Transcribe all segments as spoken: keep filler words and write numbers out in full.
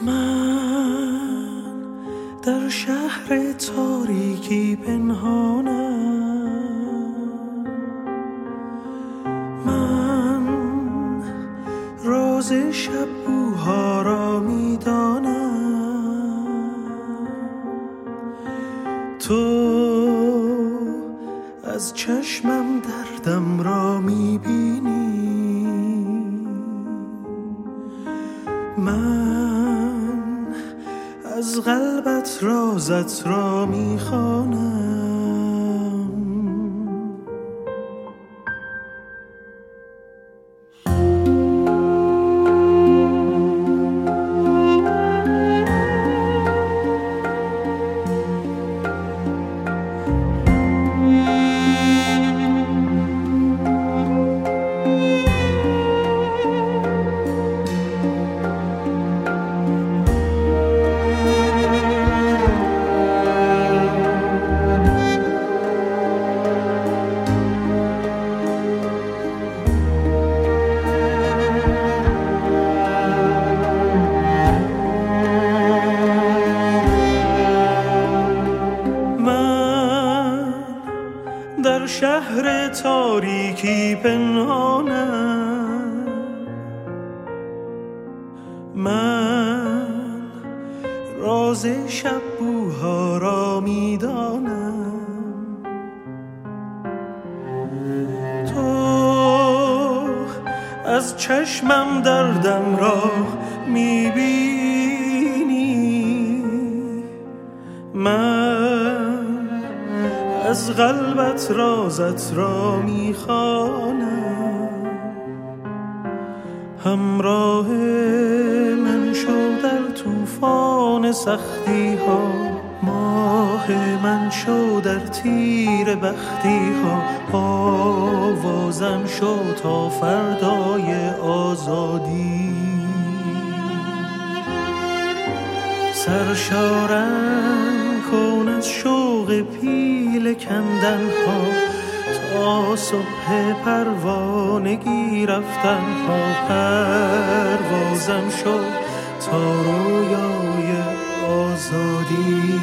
من در شهر تاریکی پنهانم، من راز شب بوها را میدانم. تو از چشمم دردم را میبینی، من از قلبت رازت را میخوانم. در شهر تاریکی پنهانم، من راز شب بوها را میدانم. تو از چشمم دردم را میبینی، من از قلبت رازت را میخوانم. همراه من شو در طوفان سختی ها، ماه من شو در تیر بختی ها. آوازم شو تا فردای آزادی، سرشارم کن از شوق پیل کندن ها، تا صبح پروانگی رفتن ها. پروازم شو تا رویای آزادی.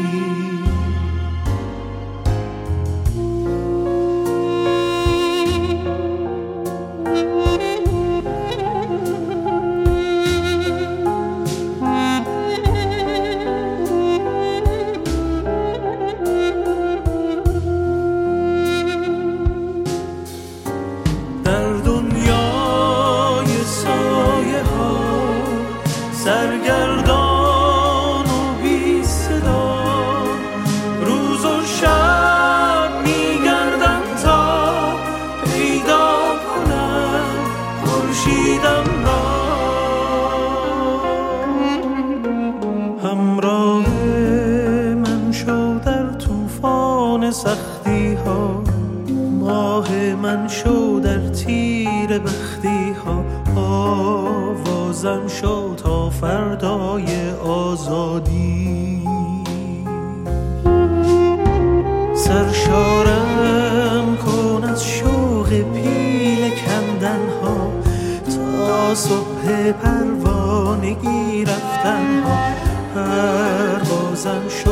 سرگردان و بی صدا، روز و شب میگردم تا پیدا کنم خورشیدم را. همراه من شو در طوفان سختی ها، ماه من شو در تیر بختی ها. آوازم شو تا فردای آزادی، سرشارم کن از شوق پیل کندن ها، تا صبح پروانگی رفتن ها. پروازم